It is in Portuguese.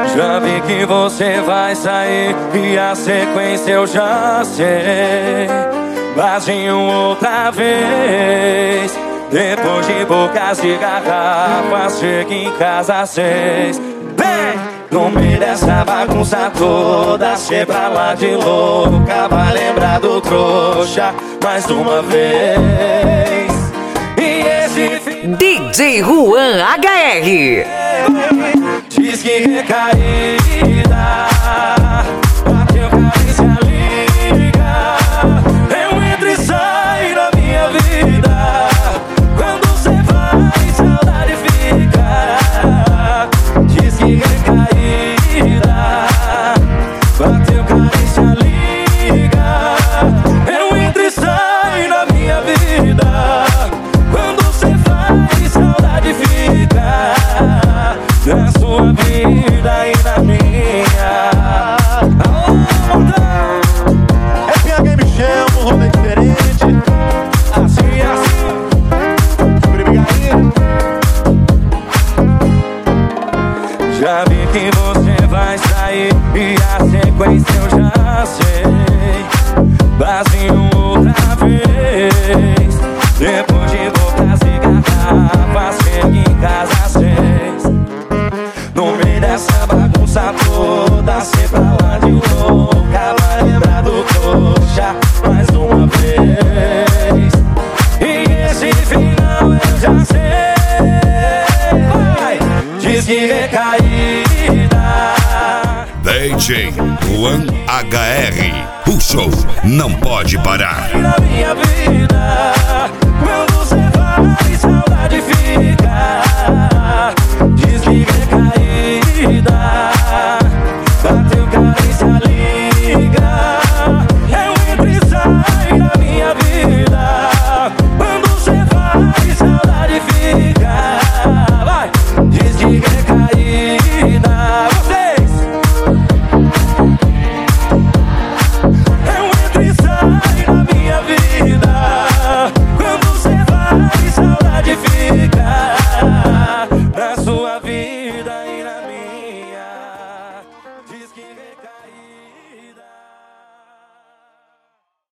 Já vi que você vai sair e a sequência eu já sei. Barzinho outra vez, depois de bocas de garrafa, chega em casa às 6. Vem! No meio dessa bagunça toda, cê pra lá de louca, vai lembrar do trouxa mais uma vez. E esse DJ Juan HR diz que recaída, bateu carícia, liga. Eu entro e saio da minha vida. Quando cê vai, saudade fica. Diz que recaída, bateu carícia, liga. Eu entro e saio da minha vida. Quando cê vai, saudade fica. Na sua vida e na minha. É PH me chama, um rolê diferente. Assim, assim. Já vi que você vai sair e a sequência eu já sei. Barzinho outra vez, depois de bocas e garrafas, chega em casa às 6. No meio dessa bagunça toda, cê pra lá de louca, vai lembrar do trouxa mais uma vez. E esse final eu já sei. Vai! Diz que recaída. DJ Juan HR, o show não pode parar. Na minha vida.